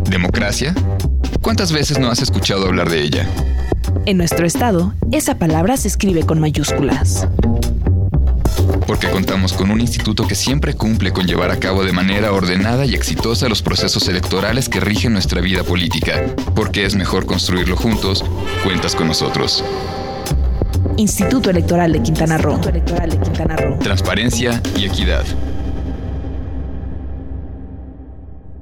¿Democracia? ¿Cuántas veces no has escuchado hablar de ella? En nuestro estado, esa palabra se escribe con mayúsculas. Porque contamos con un instituto que siempre cumple con llevar a cabo de manera ordenada y exitosa los procesos electorales que rigen nuestra vida política. Porque es mejor construirlo juntos, cuentas con nosotros. Instituto Electoral de Quintana Roo. Transparencia y equidad.